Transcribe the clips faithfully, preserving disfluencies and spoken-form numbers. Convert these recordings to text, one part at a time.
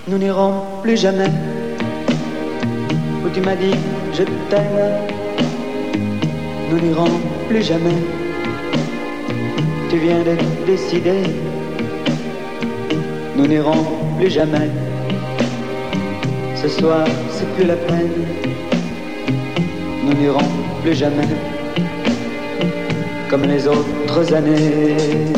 nous n'irons plus jamais où tu m'as dit je t'aime. Nous n'irons plus jamais. Tu viens de décider. Nous n'irons plus jamais. Ce soir, c'est plus la peine. Nous n'irons plus jamais comme les autres années.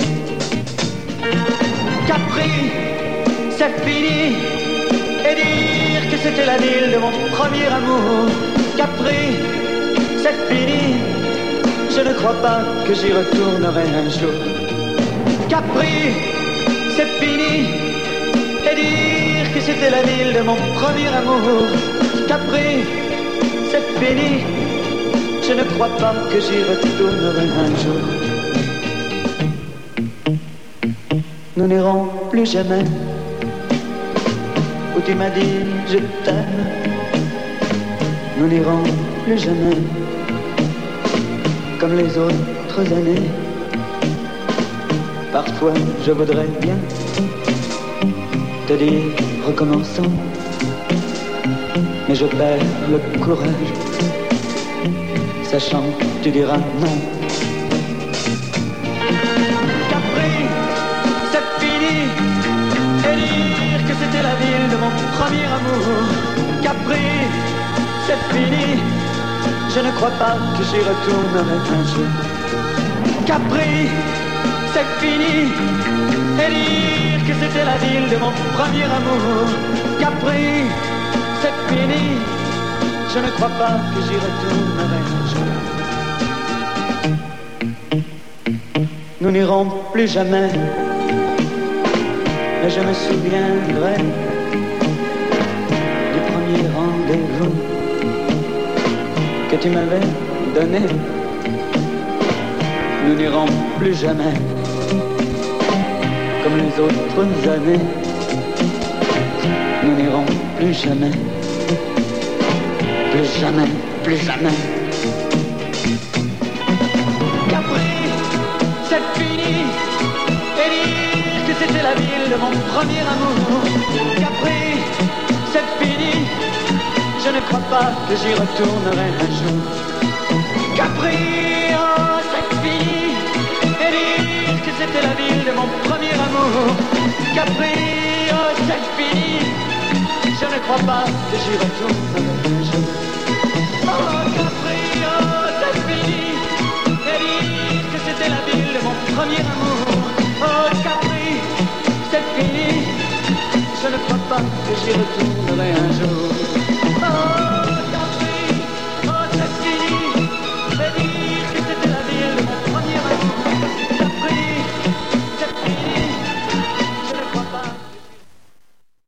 Capri, c'est fini. Et dire que c'était la ville de mon premier amour. Capri, c'est fini. Je ne crois pas que j'y retournerai un jour. Capri, c'est fini. Et dire que c'était la ville de mon premier amour. Capri, c'est fini. Je ne crois pas que j'y retournerai un jour. Nous n'irons plus jamais où tu m'as dit je t'aime. Nous n'irons plus jamais comme les autres années. Parfois je voudrais bien te dire recommençons, mais je perds le courage, sachant que tu diras non. Capri, c'est fini. Et dire que c'était la ville de mon premier amour. Capri, c'est fini. Je ne crois pas que j'y retournerai un jour. Capri, c'est fini. Et dire que c'était la ville de mon premier amour. Capri, c'est fini. Je ne crois pas que j'y retournerai un jour. Nous n'irons plus jamais, mais je me souviendrai du premier rendez-vous que tu m'avais donné. Nous n'irons plus jamais comme les autres années. Nous n'irons plus jamais. Plus jamais, plus jamais. Capri, c'est fini. Et dire que c'était la ville de mon premier amour. Capri, c'est fini. Je ne crois pas que j'y retournerai un jour. Capri, oh, c'est fini. Et dire que c'était la ville de mon premier amour. Capri, oh, c'est fini. Je ne crois pas que j'y retournerai un jour. Oh Capri, oh c'est fini. Et dire que c'était la ville de mon premier amour. Oh Capri, c'est fini. Je ne crois pas que j'y retournerai un jour.